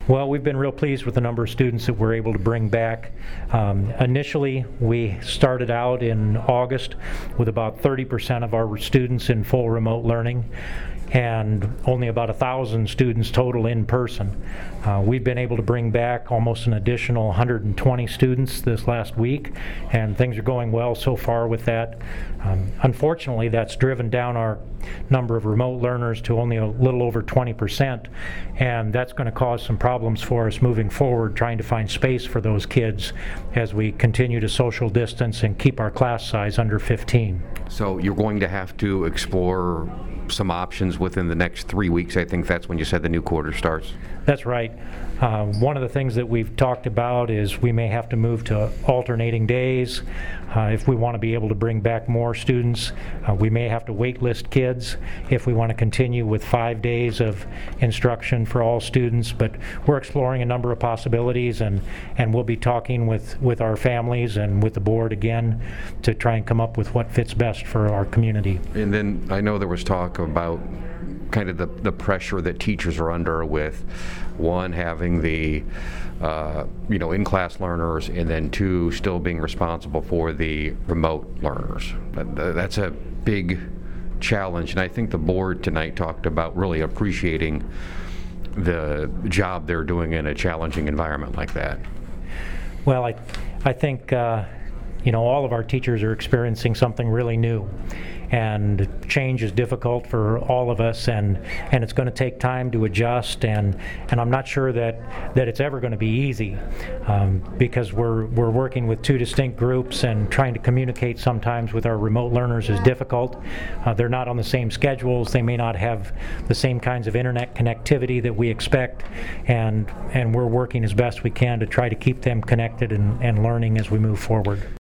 Well, we've been real pleased with the number of students that we're able to bring back. Initially, we started out in August with about 30% of our students in full remote learning, and only about 1,000 students total in person. We've been able to bring back almost an additional 120 students this last week, and things are going well so far with that. Unfortunately, that's driven down our number of remote learners to only a little over 20%, and that's going to cause some problems for us moving forward, trying to find space for those kids as we continue to social distance and keep our class size under 15. So you're going to have to explore some options within the next 3 weeks. I think that's when you said the new quarter starts. That's right. One of the things that we've talked about is we may have to move to alternating days. If we want to be able to bring back more students, we may have to wait list kids if we want to continue with 5 days of instruction for all students. But we're exploring a number of possibilities, and we'll be talking with our families and with the board again to try and come up with what fits best for our community. And then I know there was talk about kind of the pressure that teachers are under with, one, having the in-class learners, and then two, still being responsible for the remote learners. That's a big challenge, and I think the board tonight talked about really appreciating the job they're doing in a challenging environment like that. Well, I think all of our teachers are experiencing something really new, and change is difficult for all of us, and it's going to take time to adjust, and I'm not sure that it's ever going to be easy, because we're working with two distinct groups, and trying to communicate sometimes with our remote learners is difficult. They're not on the same schedules, they may not have the same kinds of internet connectivity that we expect, and we're working as best we can to try to keep them connected and learning as we move forward.